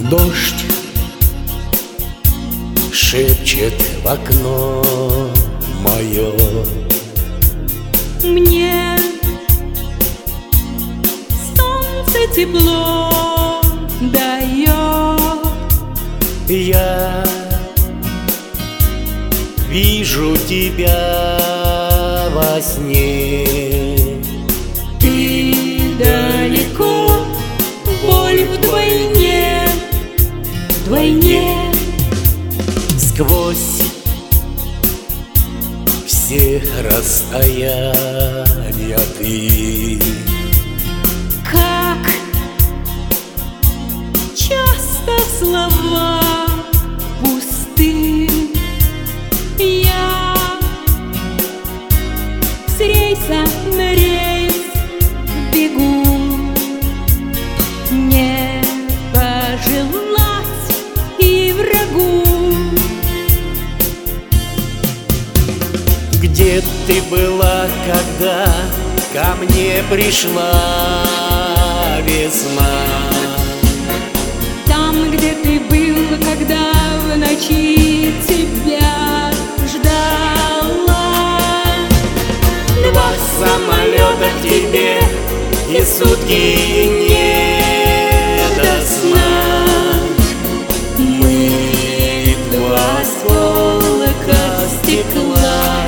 Дождь шепчет в окно мое. Мне солнце тепло дает. Я вижу тебя во сне. Ты далеко, боль вдвойне, вдвойне. Сквозь всех расстояния ты Как часто слова пусты. Я с рейса на рейс бегу, не пожелать и врагу. Где ты была, когда ко мне пришла весна? Там, где ты был, когда в ночи тебя ждала. Два самолета к тебе и сутки не до сна. Мы два осколка стекла.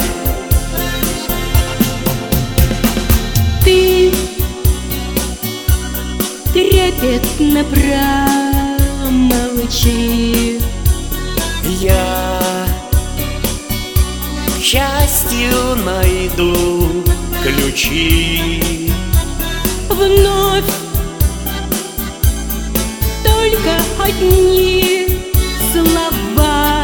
Ты трепетно промолчи. Я к счастью найду ключи. Вновь только одни слова.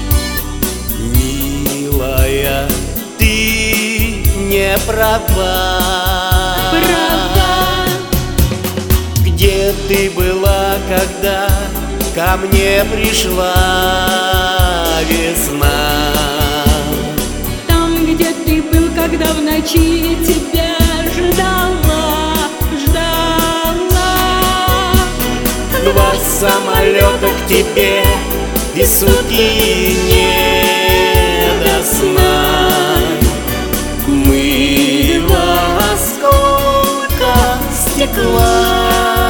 Милая, ты не права. Права. Где ты была, когда ко мне пришла весна? Там, где ты был, когда в ночи тебя ждала, ждала. Два самолета к тебе и сутки не до сна. Мы два осколка стекла.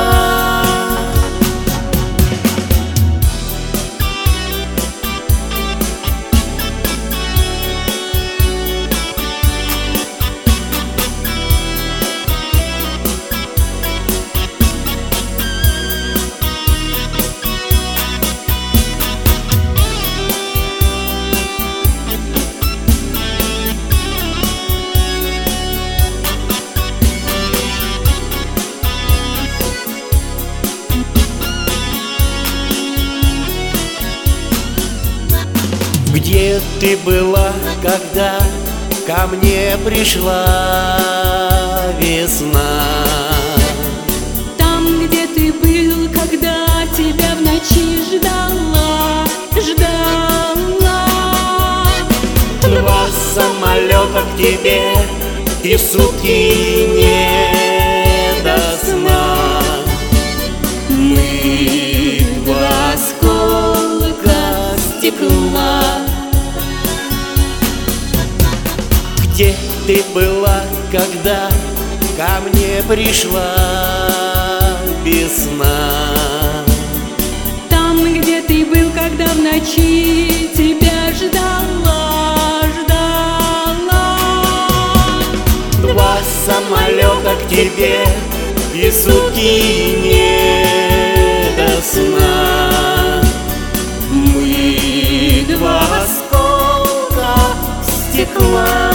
Где ты была, когда ко мне пришла весна? Там, где ты был, когда тебя в ночи ждала, ждала. Два самолета к тебе и сутки не до сна. Мы два осколка стекла. Где ты была, когда ко мне пришла весна? Там, где ты был, когда в ночи тебя ждала, ждала. Два самолета к тебе и сутки не до сна. Мы два осколка стекла.